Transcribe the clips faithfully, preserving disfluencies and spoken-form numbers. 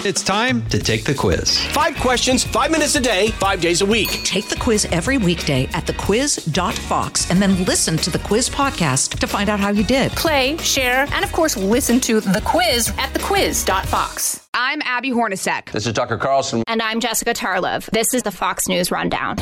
It's time to take the quiz. Five questions, five minutes a day, five days a week. Take the quiz every weekday at the quiz dot fox and then listen to the quiz podcast to find out how you did. Play, share, and of course, listen to the quiz at the quiz dot fox. I'm Abby Hornacek. This is Tucker Carlson. And I'm Jessica Tarlov. This is the Fox News Rundown.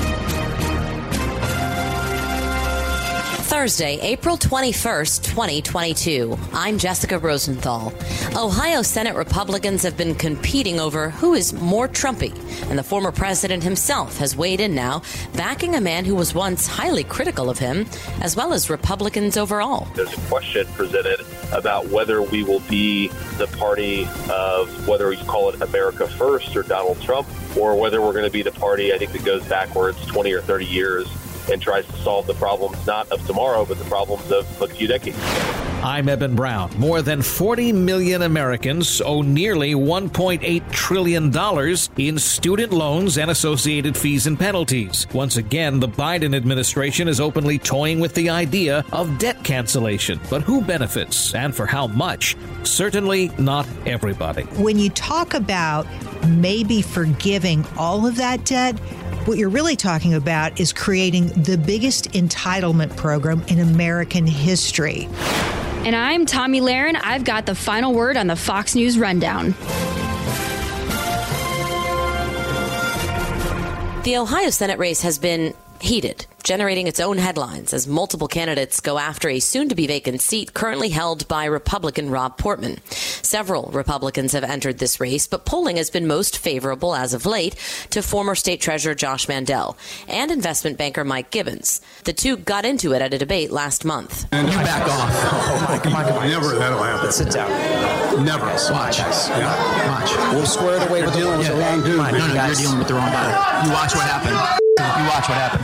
Thursday, April twenty-first, twenty twenty-two. I'm Jessica Rosenthal. Ohio Senate Republicans have been competing over who is more Trumpy, and the former president himself has weighed in now, backing a man who was once highly critical of him, as well as Republicans overall. There's a question presented about whether we will be the party of whether you call it America First or Donald Trump, or whether we're going to be the party, I think, that goes backwards twenty or thirty years and tries to solve the problems not of tomorrow, but the problems of a few decades ago. I'm Eben Brown. More than forty million Americans owe nearly one point eight trillion dollars in student loans and associated fees and penalties. Once again, the Biden administration is openly toying with the idea of debt cancellation. But who benefits and for how much? Certainly not everybody. When you talk about maybe forgiving all of that debt, what you're really talking about is creating the biggest entitlement program in American history. And I'm Tommy Lahren. I've got the final word on the Fox News Rundown. The Ohio Senate race has been heated, generating its own headlines as multiple candidates go after a soon-to-be vacant seat currently held by Republican Rob Portman. Several Republicans have entered this race, but polling has been most favorable as of late to former State Treasurer Josh Mandel and investment banker Mike Gibbons. The two got into it at a debate last month. And you back off. Oh, my God. Never that'll happen. Sit down. Never. Watch. Yeah. Watch. We'll square it away with the dealing with the wrong dude. No, no, you're dealing with the wrong guy. You watch what happens. You watch what happens.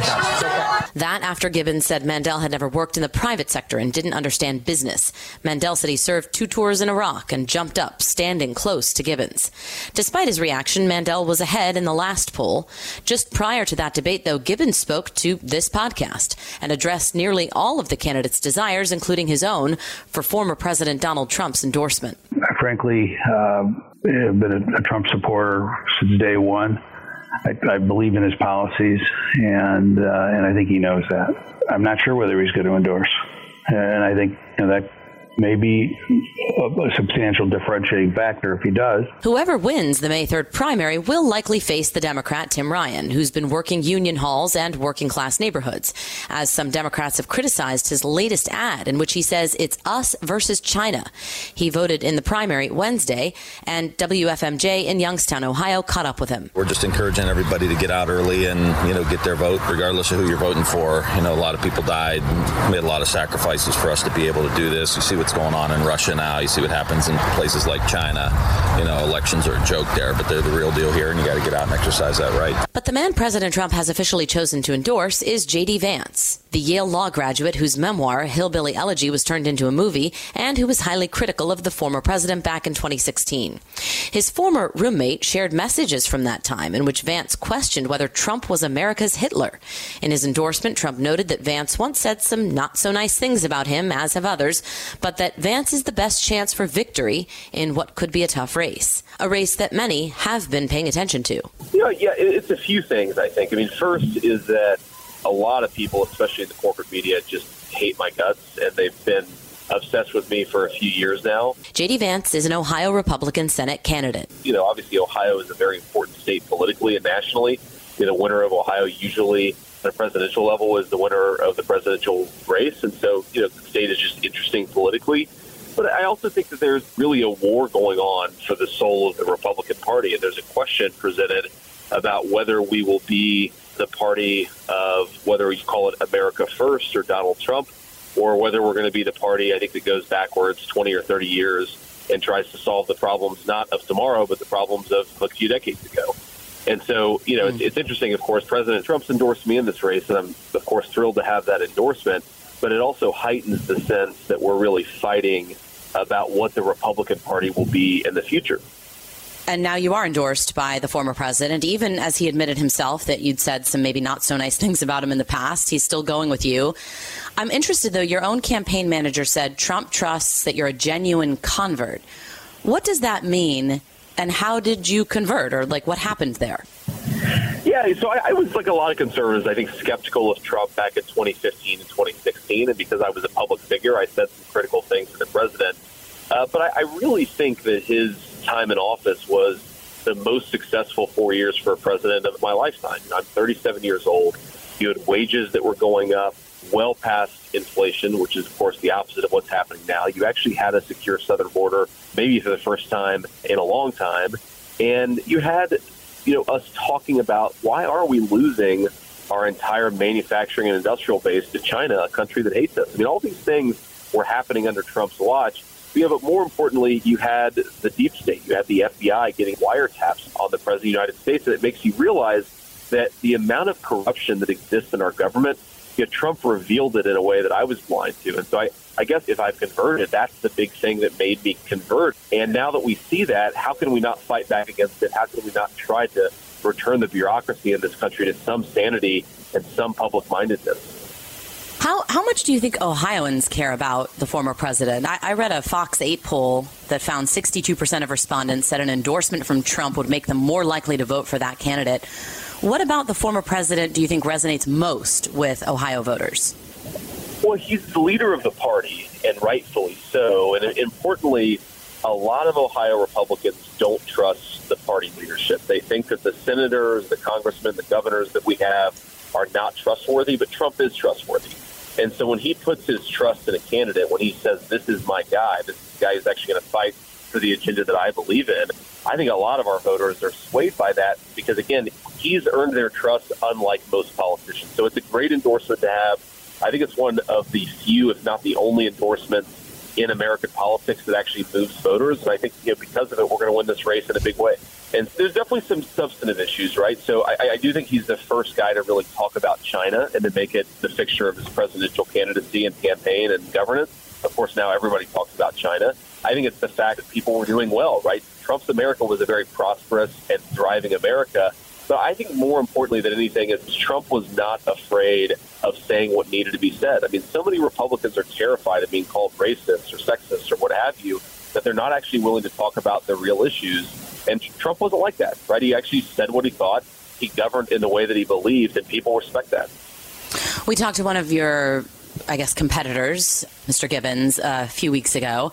That after Gibbons said Mandel had never worked in the private sector and didn't understand business. Mandel said he served two tours in Iraq and jumped up, standing close to Gibbons. Despite his reaction, Mandel was ahead in the last poll. Just prior to that debate, though, Gibbons spoke to this podcast and addressed nearly all of the candidates' desires, including his own, for former President Donald Trump's endorsement. I frankly uh, have been a, a Trump supporter since day one. I, I believe in his policies, and uh, and I think he knows that. I'm not sure whether he's going to endorse, and I think you know, that may be a, a substantial differentiating factor if he does. Whoever wins the May third primary will likely face the Democrat Tim Ryan, who's been working union halls and working class neighborhoods, as some Democrats have criticized his latest ad in which he says it's us versus China. He voted in the primary Wednesday, and W F M J in Youngstown, Ohio, caught up with him. We're just encouraging everybody to get out early and, you know, get their vote, regardless of who you're voting for. You know, a lot of people died, made a lot of sacrifices for us to be able to do this. You see what's going on in Russia now. You see what happens in places like China. You know, elections are a joke there, but they're the real deal here, and you got to get out and exercise that right. But the man President Trump has officially chosen to endorse is J D Vance, the Yale law graduate whose memoir, Hillbilly Elegy, was turned into a movie and who was highly critical of the former president back in twenty sixteen. His former roommate shared messages from that time in which Vance questioned whether Trump was America's Hitler. In his endorsement, Trump noted that Vance once said some not-so-nice things about him, as have others, but that Vance is the best chance for victory in what could be a tough race, a race that many have been paying attention to. You know, yeah, it's a few things, I think. I mean, first is that a lot of people, especially in the corporate media, just hate my guts, and they've been obsessed with me for a few years now. J D Vance is an Ohio Republican Senate candidate. You know, obviously Ohio is a very important state politically and nationally. You know, the winner of Ohio usually at a presidential level is the winner of the presidential race. And so, you know, the state is just interesting politically. But I also think that there's really a war going on for the soul of the Republican Party. And there's a question presented about whether we will be the party of whether you call it America First or Donald Trump, or whether we're going to be the party, I think, that goes backwards twenty or thirty years and tries to solve the problems not of tomorrow, but the problems of a few decades ago. And so, you know, it's, it's interesting, of course, President Trump's endorsed me in this race, and I'm, of course, thrilled to have that endorsement. But it also heightens the sense that we're really fighting about what the Republican Party will be in the future. And now you are endorsed by the former president, even as he admitted himself that you'd said some maybe not so nice things about him in the past. He's still going with you. I'm interested, though, your own campaign manager said Trump trusts that you're a genuine convert. What does that mean And how did you convert, or like what happened there? Yeah, so I, I was, like a lot of conservatives, I think, skeptical of Trump back in twenty fifteen and twenty sixteen. And because I was a public figure, I said some critical things to the president. Uh, but I, I really think that his time in office was the most successful four years for a president of my lifetime. I'm thirty-seven years old. You had wages that were going up well past inflation, which is, of course, the opposite of what's happening now. You actually had a secure southern border, maybe for the first time in a long time. And you had, you know, us talking about why are we losing our entire manufacturing and industrial base to China, a country that hates us. I mean, all these things were happening under Trump's watch. Yeah, but more importantly, you had the deep state. You had the F B I getting wiretaps on the President of the United States. And it makes you realize that the amount of corruption that exists in our government, you know, Trump revealed it in a way that I was blind to. And so I, I guess if I've converted, that's the big thing that made me convert. And now that we see that, how can we not fight back against it? How can we not try to return the bureaucracy in this country to some sanity and some public-mindedness? How how much do you think Ohioans care about the former president? I, I read a Fox eight poll that found sixty-two percent of respondents said an endorsement from Trump would make them more likely to vote for that candidate. What about the former president do you think resonates most with Ohio voters? Well, he's the leader of the party, and rightfully so. And importantly, a lot of Ohio Republicans don't trust the party leadership. They think that the senators, the congressmen, the governors that we have are not trustworthy, but Trump is trustworthy. And so when he puts his trust in a candidate, when he says, this is my guy, this is the guy who's actually going to fight for the agenda that I believe in, I think a lot of our voters are swayed by that because, again, he's earned their trust unlike most politicians. So it's a great endorsement to have. I think it's one of the few, if not the only endorsement in American politics that actually moves voters. And I think, you know, because of it, we're going to win this race in a big way. And there's definitely some substantive issues, right? So I, I do think he's the first guy to really talk about China and to make it the fixture of his presidential candidacy and campaign and governance. Of course, now everybody talks about China. I think it's the fact that people were doing well, right? Trump's America was a very prosperous and thriving America. But I think more importantly than anything is Trump was not afraid of saying what needed to be said. I mean, so many Republicans are terrified of being called racist or sexist or what have you, that they're not actually willing to talk about the real issues. And Trump wasn't like that, right? He actually said what he thought. He governed in the way that he believed, and people respect that. We talked to one of your, I guess, competitors, Mister Gibbons, uh, a few weeks ago.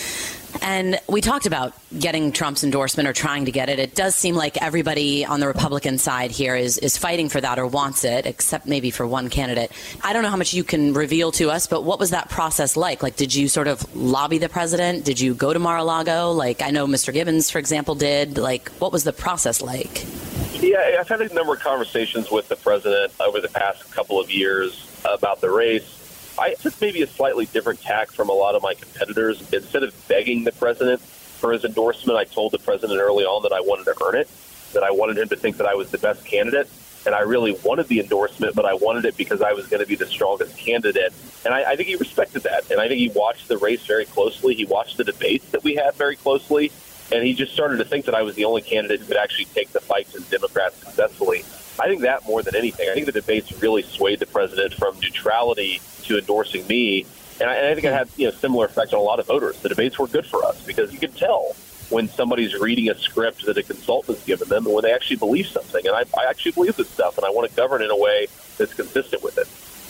And we talked about getting Trump's endorsement or trying to get it. It does seem like everybody on the Republican side here is, is fighting for that or wants it, except maybe for one candidate. I don't know how much you can reveal to us, but what was that process like? Like, did you sort of lobby the president? Did you go to Mar-a-Lago? Like, I know Mister Gibbons, for example, did. Like, what was the process like? Yeah, I've had a number of conversations with the president over the past couple of years about the race. I took maybe a slightly different tack from a lot of my competitors. Instead of begging the president for his endorsement, I told the president early on that I wanted to earn it, that I wanted him to think that I was the best candidate. And I really wanted the endorsement, but I wanted it because I was going to be the strongest candidate. And I, I think he respected that. And I think he watched the race very closely. He watched the debates that we had very closely. And he just started to think that I was the only candidate who could actually take the fight to the Democrats successfully. I think that more than anything. I think the debates really swayed the president from neutrality to endorsing me. And I, and I think it had, you know, similar effect on a lot of voters. The debates were good for us because you could tell when somebody's reading a script that a consultant's given them and when they actually believe something. And I, I actually believe this stuff, and I want to govern in a way that's consistent with it.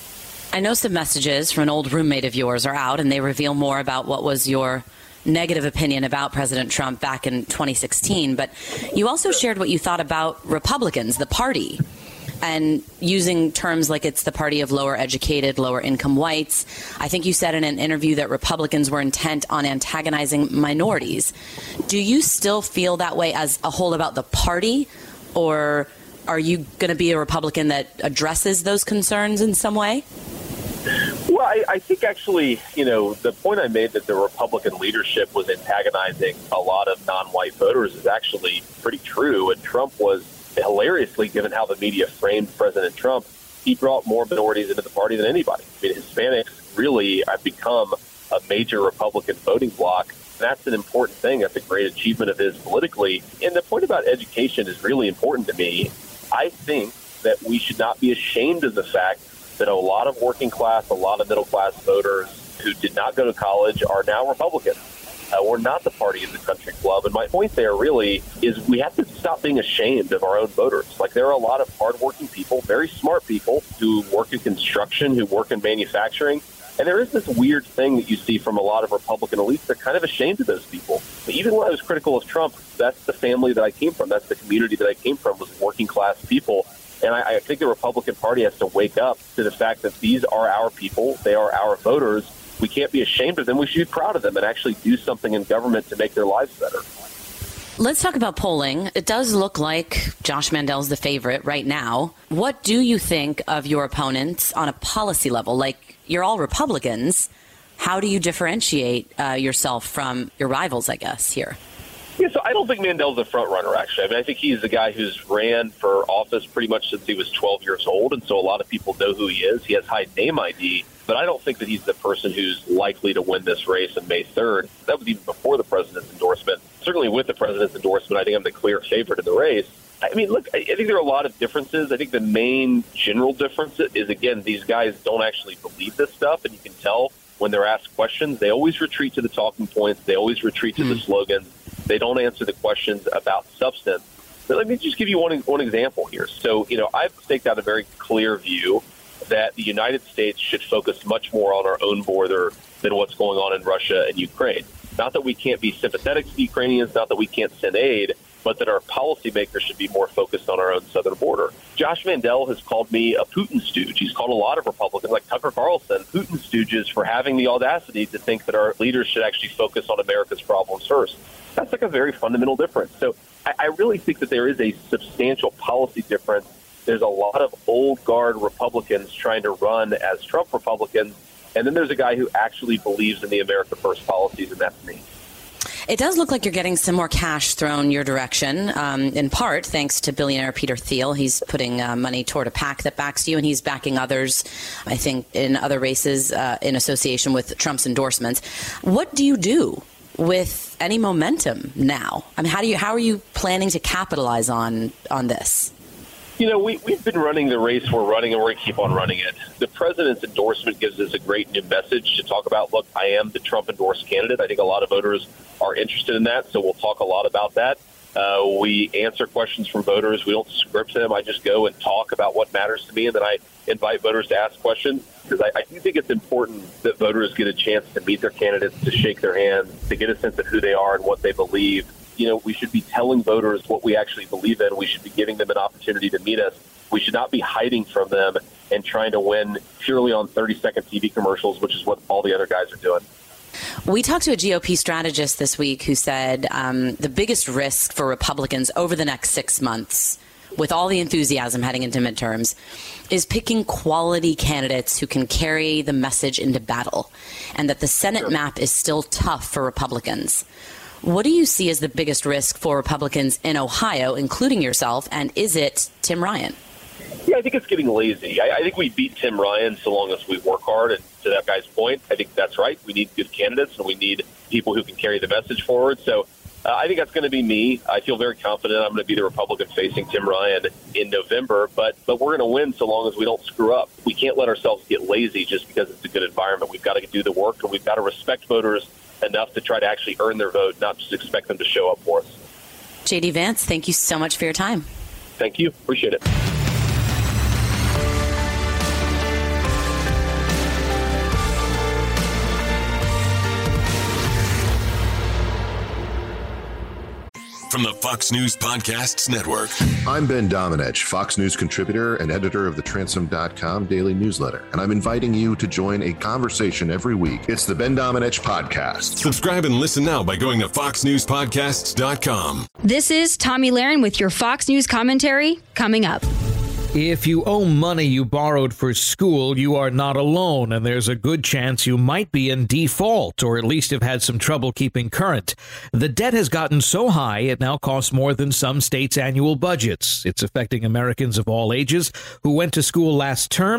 I know some messages from an old roommate of yours are out, and they reveal more about what was your negative opinion about President Trump back in twenty sixteen. But you also shared what you thought about Republicans, the party, and using terms like it's the party of lower educated, lower income whites. I think you said in an interview that Republicans were intent on antagonizing minorities. Do you still feel that way as a whole about the party, or are you going to be a Republican that addresses those concerns in some way? Well, I, I think actually, you know, the point I made that the Republican leadership was antagonizing a lot of non-white voters is actually pretty true. And Trump was, hilariously, given how the media framed President Trump, he brought more minorities into the party than anybody. I mean, Hispanics really have become a major Republican voting bloc. And that's an important thing. That's a great achievement of his politically. And the point about education is really important to me. I think that we should not be ashamed of the fact that a lot of working class, a lot of middle class voters who did not go to college are now Republicans. Uh, we're not the party of the country club. And my point there really is we have to stop being ashamed of our own voters. Like, there are a lot of hardworking people, very smart people who work in construction, who work in manufacturing. And there is this weird thing that you see from a lot of Republican elites. They're kind of ashamed of those people. But even when I was critical of Trump, that's the family that I came from. That's the community that I came from, was working class people. And I, I think the Republican Party has to wake up to the fact that these are our people. They are our voters. We can't be ashamed of them. We should be proud of them and actually do something in government to make their lives better. Let's talk about polling. It does look like Josh Mandel's the favorite right now. What do you think of your opponents on a policy level? Like, you're all Republicans. How do you differentiate uh, yourself from your rivals, I guess, here? Yeah, so I don't think Mandel's a front runner, actually. I mean, I think he's the guy who's ran for office pretty much since he was twelve years old, and so a lot of people know who he is. He has high name I D, but I don't think that he's the person who's likely to win this race on May third. That was even before the president's endorsement. Certainly with the president's endorsement, I think I'm the clear favorite in the race. I mean, look, I think there are a lot of differences. I think the main general difference is, again, these guys don't actually believe this stuff, and you can tell when they're asked questions, they always retreat to the talking points. They always retreat to mm. the slogans. They don't answer the questions about substance. But let me just give you one one example here. So, you know, I've staked out a very clear view that the United States should focus much more on our own border than what's going on in Russia and Ukraine. Not that we can't be sympathetic to the Ukrainians, not that we can't send aid, but that our policymakers should be more focused on our own southern border. Josh Mandel has called me a Putin stooge. He's called a lot of Republicans, like Tucker Carlson, Putin stooges for having the audacity to think that our leaders should actually focus on America's problems first. That's like a very fundamental difference. So I, I really think that there is a substantial policy difference. There's a lot of old guard Republicans trying to run as Trump Republicans, and then there's a guy who actually believes in the America First policies, and that's me. It does look like you're getting some more cash thrown your direction, um, in part thanks to billionaire Peter Thiel. He's putting uh, money toward a PAC that backs you, and he's backing others, I think, in other races uh, in association with Trump's endorsements. What do you do with any momentum now? I mean, how do you how are you planning to capitalize on on this? You know, we, we've been running the race we're running, and we're going to keep on running it. The president's endorsement gives us a great new message to talk about, look, I am the Trump-endorsed candidate. I think a lot of voters are interested in that, so we'll talk a lot about that. Uh, we answer questions from voters. We don't script them. I just go and talk about what matters to me, and then I invite voters to ask questions, because I, I do think it's important that voters get a chance to meet their candidates, to shake their hands, to get a sense of who they are and what they believe. You know, we should be telling voters what we actually believe in. We should be giving them an opportunity to meet us. We should not be hiding from them and trying to win purely on thirty-second T V commercials, which is what all the other guys are doing. We talked to a G O P strategist this week who said um, the biggest risk for Republicans over the next six months, with all the enthusiasm heading into midterms, is picking quality candidates who can carry the message into battle, and that the Senate sure. map is still tough for Republicans. What do you see as the biggest risk for Republicans in Ohio, including yourself, and is it Tim Ryan? Yeah, I think it's getting lazy. I, I think we beat Tim Ryan so long as we work hard. And to that guy's point, I think that's right. We need good candidates, and we need people who can carry the message forward. So uh, I think that's going to be me. I feel very confident I'm going to be the Republican facing Tim Ryan in November. But but we're going to win so long as we don't screw up. We can't let ourselves get lazy just because it's a good environment. We've got to do the work, and we've got to respect voters enough to try to actually earn their vote, not just expect them to show up for us. J D Vance, thank you so much for your time. Thank you. Appreciate it. From the Fox News Podcasts Network. I'm Ben Domenech, Fox News contributor and editor of the Transom dot com daily newsletter, and I'm inviting you to join a conversation every week. It's the Ben Domenech Podcast. Subscribe and listen now by going to Fox News Podcasts dot com. This is Tomi Lahren with your Fox News commentary coming up. If you owe money you borrowed for school, you are not alone, and there's a good chance you might be in default, or at least have had some trouble keeping current. The debt has gotten so high, it now costs more than some states' annual budgets. It's affecting Americans of all ages who went to school last term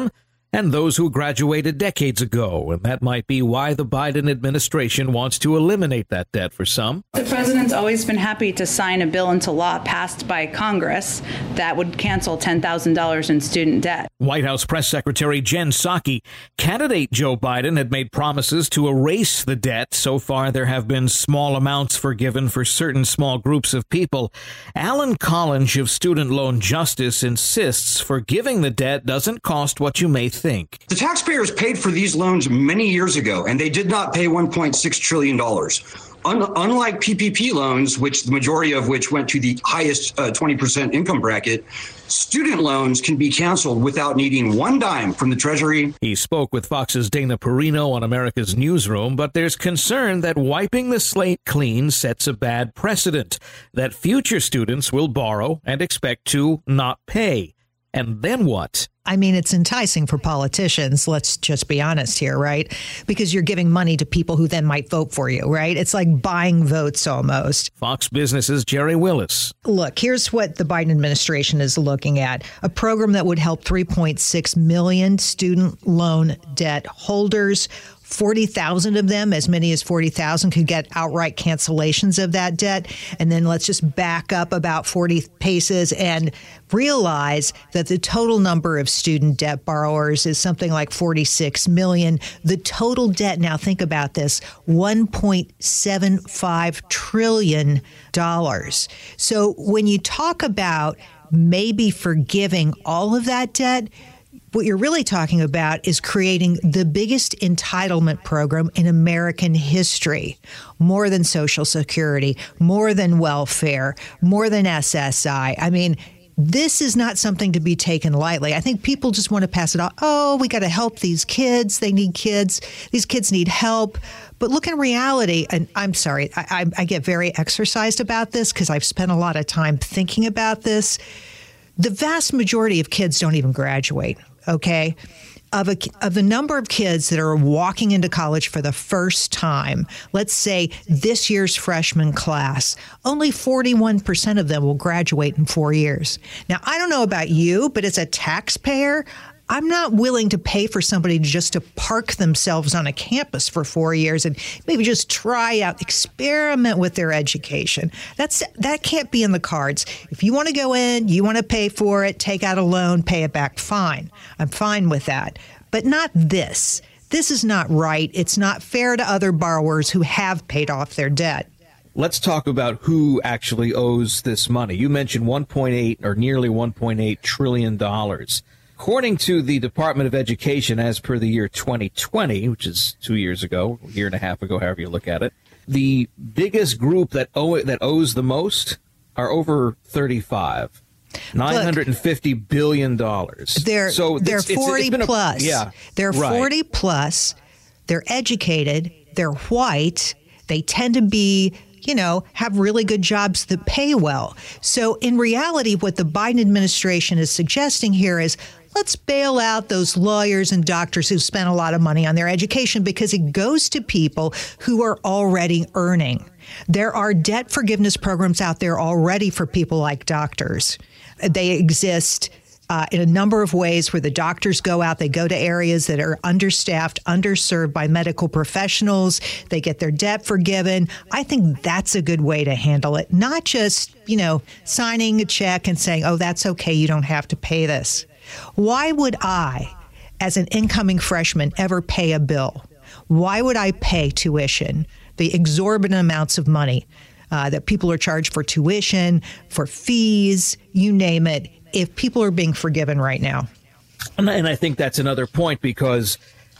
and those who graduated decades ago, and that might be why the Biden administration wants to eliminate that debt for some. The president's always been happy to sign a bill into law passed by Congress that would cancel ten thousand dollars in student debt. White House Press Secretary Jen Psaki, candidate Joe Biden had made promises to erase the debt. So far, there have been small amounts forgiven for certain small groups of people. Alan Collins of Student Loan Justice insists forgiving the debt doesn't cost what you may think. think. The taxpayers paid for these loans many years ago, and they did not pay one point six trillion dollars. Un- unlike P P P loans, which the majority of which went to the highest uh, twenty percent income bracket, student loans can be canceled without needing one dime from the Treasury. He spoke with Fox's Dana Perino on America's Newsroom, but there's concern that wiping the slate clean sets a bad precedent, that future students will borrow and expect to not pay. And then what? I mean, it's enticing for politicians. Let's just be honest here, right? Because you're giving money to people who then might vote for you, right? It's like buying votes almost. Fox Business's Jerry Willis. Look, here's what the Biden administration is looking at. A program that would help three point six million student loan debt holders. forty thousand of them, as many as forty thousand, could get outright cancellations of that debt. And then let's just back up about forty paces and realize that the total number of student debt borrowers is something like forty-six million. The total debt, now think about this, one point seven five trillion dollars. So when you talk about maybe forgiving all of that debt, what you're really talking about is creating the biggest entitlement program in American history, more than Social Security, more than welfare, more than S S I. I mean, this is not something to be taken lightly. I think people just want to pass it off. Oh, we got to help these kids. They need kids. These kids need help. But look, in reality, and I'm sorry, I, I, I get very exercised about this because I've spent a lot of time thinking about this. The vast majority of kids don't even graduate. Okay, of a, of the number of kids that are walking into college for the first time, let's say this year's freshman class, only forty-one percent of them will graduate in four years. Now, I don't know about you, but as a taxpayer, I'm not willing to pay for somebody just to park themselves on a campus for four years and maybe just try out, experiment with their education. That's that can't be in the cards. If you want to go in, you want to pay for it, take out a loan, pay it back, fine. I'm fine with that. But not this. This is not right. It's not fair to other borrowers who have paid off their debt. Let's talk about who actually owes this money. You mentioned one point eight or nearly one point eight trillion dollars. According to the Department of Education, as per the year twenty twenty, which is two years ago, a year and a half ago, however you look at it, the biggest group that owe that owes the most are over thirty-five, nine hundred fifty billion dollars. They're so they're it's, forty it's, it's plus. A, yeah, they're right. forty plus. They're educated. They're white. They tend to be, you know, have really good jobs that pay well. So in reality, what the Biden administration is suggesting here is, let's bail out those lawyers and doctors who spent a lot of money on their education because it goes to people who are already earning. There are debt forgiveness programs out there already for people like doctors. They exist uh, in a number of ways where the doctors go out. They go to areas that are understaffed, underserved by medical professionals. They get their debt forgiven. I think that's a good way to handle it, not just, you know, signing a check and saying, oh, that's okay, you don't have to pay this. Why would I, as an incoming freshman, ever pay a bill? Why would I pay tuition, the exorbitant amounts of money uh, that people are charged for tuition, for fees, you name it, if people are being forgiven right now? And I think that's another point, because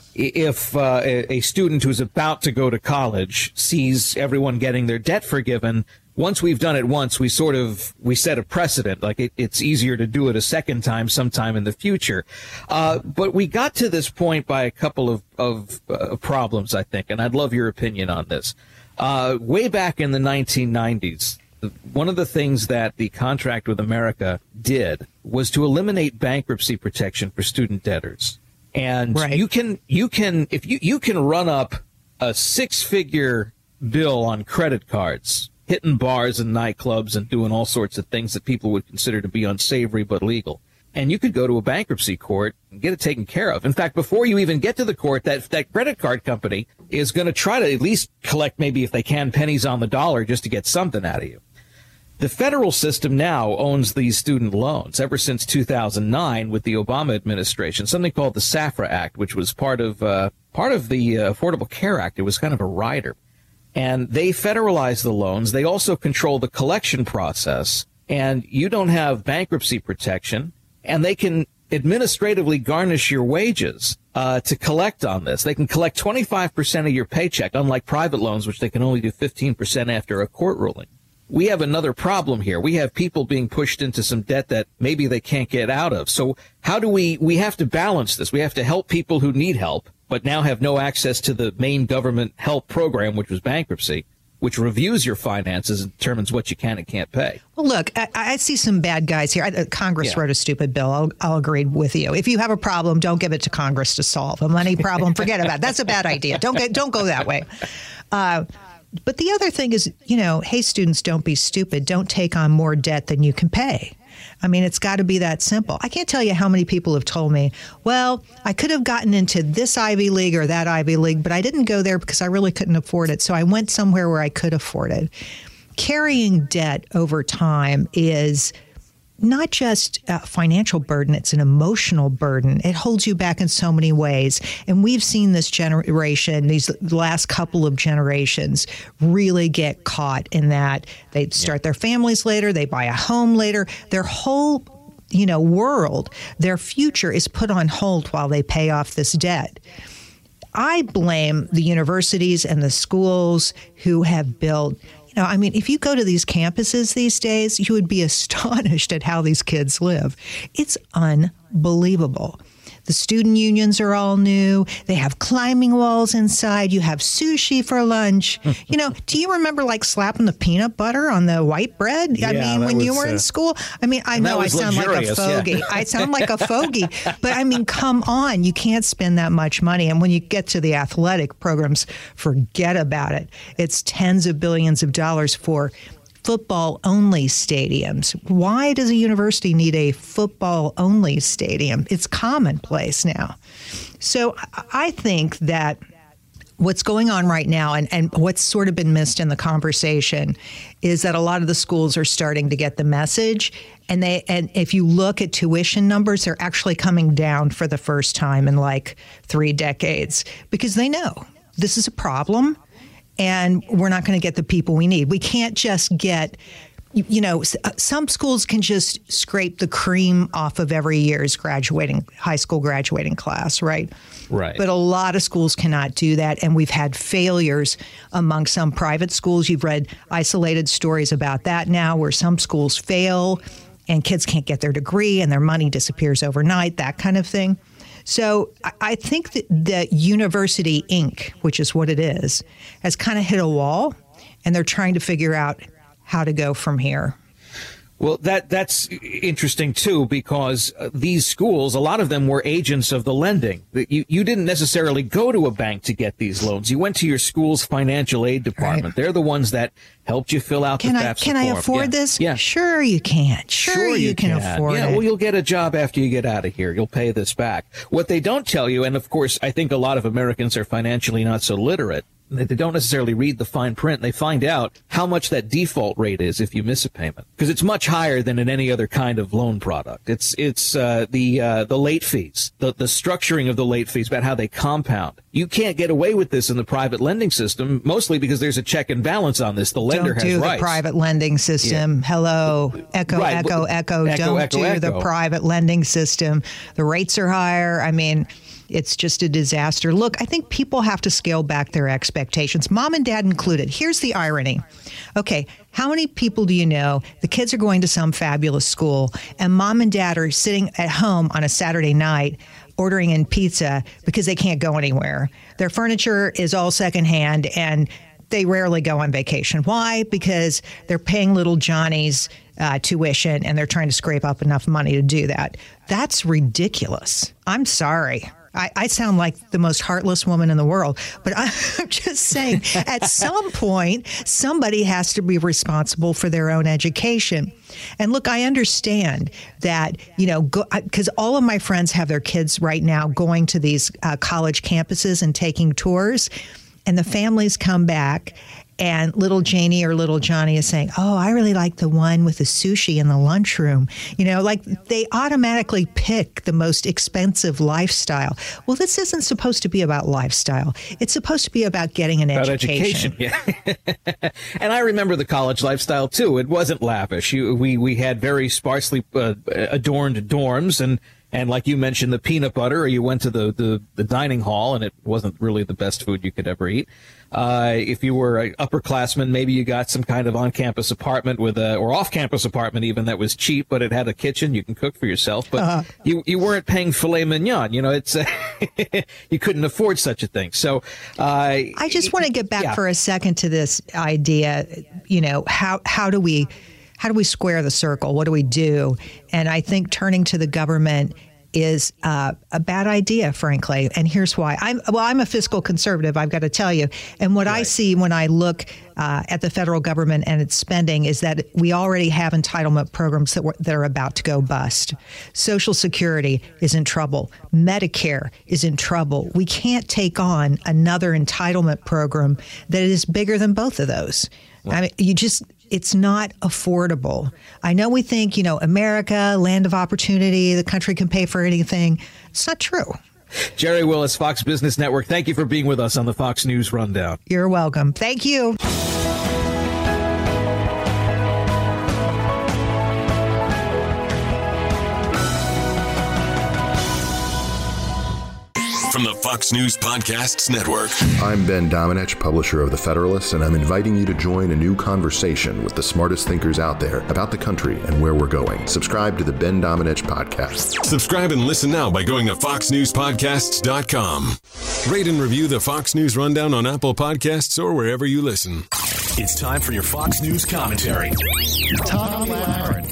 if uh, a student who's about to go to college sees everyone getting their debt forgiven, once we've done it once, we sort of, we set a precedent. Like it, it's easier to do it a second time sometime in the future. Uh, but we got to this point by a couple of, of uh, problems, I think, and I'd love your opinion on this. Uh, way back in the nineteen nineties, one of the things that the Contract with America did was to eliminate bankruptcy protection for student debtors. And right. you can, you can, if you, you can run up a six figure bill on credit cards, hitting bars and nightclubs and doing all sorts of things that people would consider to be unsavory but legal. and you could go to a bankruptcy court and get it taken care of. In fact, before you even get to the court, that that credit card company is going to try to at least collect, maybe if they can, pennies on the dollar just to get something out of you. The federal system now owns these student loans ever since two thousand nine with the Obama administration, something called the SAFRA Act, which was part of uh, part of the uh, Affordable Care Act. It was kind of a rider. And they federalize the loans. They also control the collection process. And you don't have bankruptcy protection. And they can administratively garnish your wages uh, to collect on this. They can collect twenty-five percent of your paycheck, unlike private loans, which they can only do fifteen percent after a court ruling. We have another problem here. We have people being pushed into some debt that maybe they can't get out of. So how do we, we have to balance this. We have to help people who need help, but now have no access to the main government help program, which was bankruptcy, which reviews your finances and determines what you can and can't pay. Well, look, I, I see some bad guys here. I, Congress Yeah. wrote a stupid bill. I'll, I'll agree with you. If you have a problem, don't give it to Congress to solve. A money problem, forget about it. That's a bad idea. Don't get, don't go that way. Uh, But the other thing is, you know, hey, students, don't be stupid. Don't take on more debt than you can pay. I mean, it's got to be that simple. I can't tell you how many people have told me, well, I could have gotten into this Ivy League or that Ivy League, but I didn't go there because I really couldn't afford it. So I went somewhere where I could afford it. Carrying debt over time is not just a financial burden, it's an emotional burden. It holds you back in so many ways. And we've seen this generation, these last couple of generations, really get caught in that. They start yeah. their families later, they buy a home later. Their whole, you know, world, their future is put on hold while they pay off this debt. I blame the universities and the schools who have built. You know, I mean, if you go to these campuses these days, you would be astonished at how these kids live. It's unbelievable. The student unions are all new. They have climbing walls inside. You have sushi for lunch. You know, do you remember like slapping the peanut butter on the white bread? Yeah, I mean, when was, you were uh, in school? I mean, I know I sound like a fogey. Yeah. I sound like a fogey. But I mean, come on. You can't spend that much money. And when you get to the athletic programs, forget about it. It's tens of billions of dollars for football-only stadiums. Why does a university need a football-only stadium? It's commonplace now. So I think that what's going on right now and, and what's sort of been missed in the conversation is that a lot of the schools are starting to get the message. And they and if you look at tuition numbers, they're actually coming down for the first time in like three decades because they know this is a problem. And we're not going to get the people we need. We can't just get, you know, some schools can just scrape the cream off of every year's graduating, high school graduating class, right? Right. But a lot of schools cannot do that. And we've had failures among some private schools. You've read isolated stories about that now where some schools fail and kids can't get their degree and their money disappears overnight, that kind of thing. So I think that the University Incorporated, which is what it is, has kind of hit a wall, and they're trying to figure out how to go from here. Well, that that's interesting, too, because these schools, a lot of them were agents of the lending. You, you didn't necessarily go to a bank to get these loans. You went to your school's financial aid department. Right. They're the ones that helped you fill out can the I, FAFSA Can I form. afford yeah. this? Yeah. Sure you can. Sure, sure you, you can, can afford yeah, it. Well, you'll get a job after you get out of here. You'll pay this back. What they don't tell you, and of course, I think a lot of Americans are financially not so literate, they don't necessarily read the fine print. They find out how much that default rate is if you miss a payment, because it's much higher than in any other kind of loan product. It's it's uh, the uh, the late fees, the the structuring of the late fees, about how they compound. You can't get away with this in the private lending system, mostly because there's a check and balance on this. The lender Don't has do rights. the private lending system. Yeah. Hello, echo, right. echo, echo, echo. Don't echo, do echo. the private lending system. The rates are higher. I mean, it's just a disaster. Look, I think people have to scale back their expectations, mom and dad included. Here's the irony. Okay, how many people do you know, the kids are going to some fabulous school, and mom and dad are sitting at home on a Saturday night ordering in pizza because they can't go anywhere. Their furniture is all secondhand, and they rarely go on vacation. Why? Because they're paying little Johnny's uh, tuition, and they're trying to scrape up enough money to do that. That's ridiculous. I'm sorry. I, I sound like the most heartless woman in the world, but I'm just saying at some point, somebody has to be responsible for their own education. And look, I understand that, you know, because all of my friends have their kids right now going to these uh, college campuses and taking tours, and the families come back and little Janie or little Johnny is saying, oh, I really like the one with the sushi in the lunchroom. You know, like they automatically pick the most expensive lifestyle. Well, this isn't supposed to be about lifestyle. It's supposed to be about getting an about education. education. Yeah. And I remember the college lifestyle, too. It wasn't lavish. You, we, we had very sparsely uh, adorned dorms and And like you mentioned, the peanut butter, or you went to the, the, the dining hall and it wasn't really the best food you could ever eat. Uh, if you were an upperclassman, maybe you got some kind of on-campus apartment with a, or off-campus apartment even that was cheap, but it had a kitchen. You can cook for yourself, but uh-huh. you, you weren't paying filet mignon. You know, it's, uh, you couldn't afford such a thing. So, uh, I just want to get back yeah. for a second to this idea, you know, how, how do we, How do we square the circle? What do we do? And I think turning to the government is uh, a bad idea, frankly. And here's why. I'm well, I'm a fiscal conservative, I've got to tell you. And what right. I see when I look uh, at the federal government and its spending is that we already have entitlement programs that, were, that are about to go bust. Social Security is in trouble. Medicare is in trouble. We can't take on another entitlement program that is bigger than both of those. Right. I mean, you just... It's not affordable. I know we think, you know, America, land of opportunity, the country can pay for anything. It's not true. Jerry Willis, Fox Business Network. Thank you for being with us on the Fox News Rundown. You're welcome. Thank you. From the Fox News Podcasts Network. I'm Ben Domenech, publisher of The Federalist, and I'm inviting you to join a new conversation with the smartest thinkers out there about the country and where we're going. Subscribe to the Ben Domenech Podcast. Subscribe and listen now by going to fox news podcasts dot com. Rate and review the Fox News Rundown on Apple Podcasts or wherever you listen. It's time for your Fox News commentary. Tom Laren.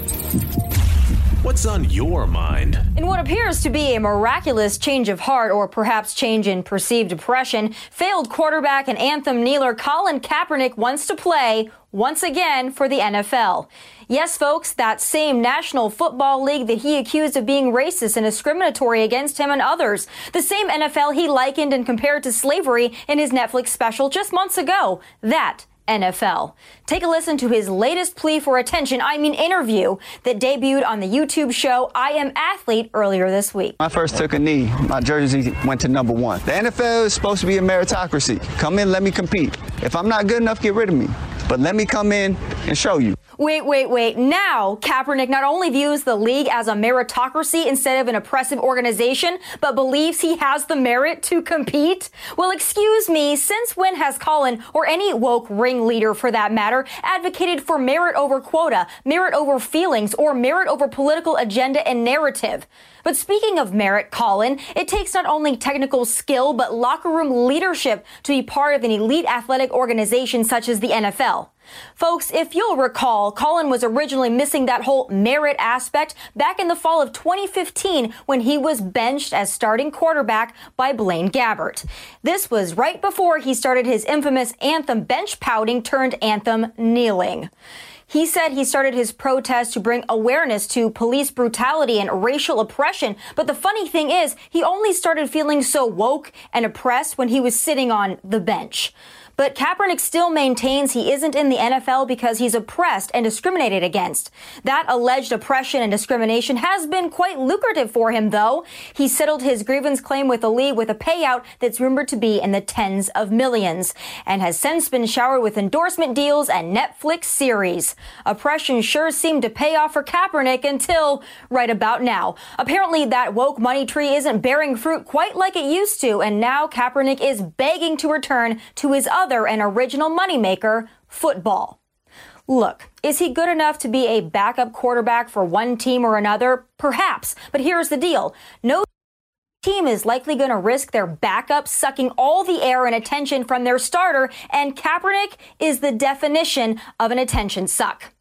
What's on your mind? In what appears to be a miraculous change of heart, or perhaps change in perceived depression, failed quarterback and anthem kneeler Colin Kaepernick wants to play once again for the N F L. Yes, folks, that same National Football League that he accused of being racist and discriminatory against him and others. The same N F L he likened and compared to slavery in his Netflix special just months ago. That N F L. Take a listen to his latest plea for attention, I mean interview, that debuted on the YouTube show I Am Athlete earlier this week. When I first took a knee, my jersey went to number one. The N F L is supposed to be a meritocracy. Come in, let me compete. If I'm not good enough, get rid of me. But let me come in and show you. Wait, wait, wait. Now, Kaepernick not only views the league as a meritocracy instead of an oppressive organization, but believes he has the merit to compete? Well, excuse me, since when has Colin, or any woke ringleader for that matter, advocated for merit over quota, merit over feelings, or merit over political agenda and narrative? But speaking of merit, Colin, it takes not only technical skill, but locker room leadership to be part of an elite athletic organization such as the N F L. Folks, if you'll recall, Colin was originally missing that whole merit aspect back in the fall of twenty fifteen when he was benched as starting quarterback by Blaine Gabbert. This was right before he started his infamous anthem bench pouting turned anthem kneeling. He said he started his protest to bring awareness to police brutality and racial oppression. But the funny thing is, he only started feeling so woke and oppressed when he was sitting on the bench. But Kaepernick still maintains he isn't in the N F L because he's oppressed and discriminated against. That alleged oppression and discrimination has been quite lucrative for him, though. He settled his grievance claim with the league with a payout that's rumored to be in the tens of millions, and has since been showered with endorsement deals and Netflix series. Oppression sure seemed to pay off for Kaepernick until right about now. Apparently, that woke money tree isn't bearing fruit quite like it used to, and now Kaepernick is begging to return to his other and original moneymaker, football. Look, is he good enough to be a backup quarterback for one team or another? Perhaps, but here's the deal. No team is likely going to risk their backup sucking all the air and attention from their starter, and Kaepernick is the definition of an attention suck.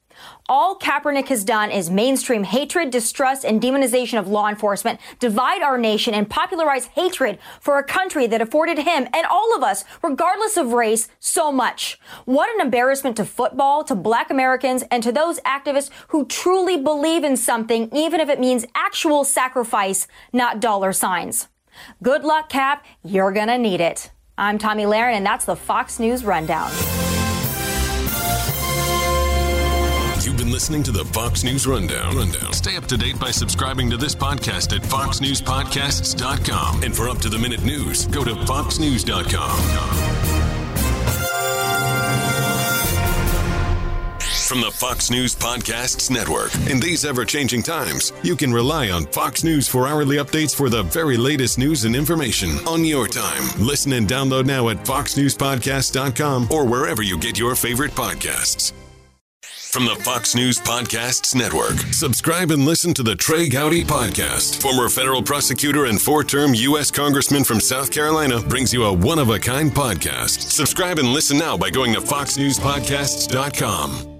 All Kaepernick has done is mainstream hatred, distrust, and demonization of law enforcement, divide our nation, and popularize hatred for a country that afforded him and all of us, regardless of race, so much. What an embarrassment to football, to Black Americans, and to those activists who truly believe in something, even if it means actual sacrifice, not dollar signs. Good luck, Cap. You're gonna need it. I'm Tomi Lahren, and that's the Fox News Rundown. You've been listening to the Fox News Rundown. Rundown. Stay up to date by subscribing to this podcast at fox news podcasts dot com. And for up-to-the-minute news, go to fox news dot com. From the Fox News Podcasts Network. In these ever-changing times, you can rely on Fox News for hourly updates for the very latest news and information on your time. Listen and download now at fox news podcasts dot com or wherever you get your favorite podcasts. From the Fox News Podcasts Network, subscribe and listen to the Trey Gowdy Podcast. Former federal prosecutor and four-term U S Congressman from South Carolina brings you a one-of-a-kind podcast. Subscribe and listen now by going to fox news podcasts dot com.